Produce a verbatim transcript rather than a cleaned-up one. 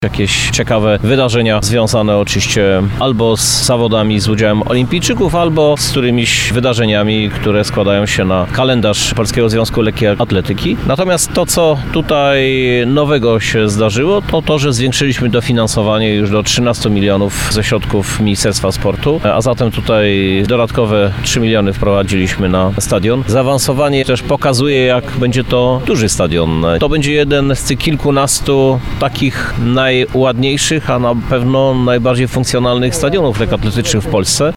jakieś ciekawe wydarzenia związane oczywiście albo z zawodami z udziałem olimpijczyków, albo z którymiś wydarzeniami, które składają się na kalendarz Polskiego Związku Lekkiej Atletyki. Natomiast to, co tutaj nowego się zdarzyło, to to, że zwiększyliśmy dofinansowanie już do trzynastu milionów ze środków Ministerstwa Sportu, a zatem tutaj dodatkowe trzy miliony wprowadziliśmy na stadion. Zaawansowanie też pokazuje, jak będzie to duży stadion. To będzie jeden z tych kilkunastu takich najładniejszych, a na pewno najbardziej funkcjonalnych stadionów lekkoatletycznych w Polsce.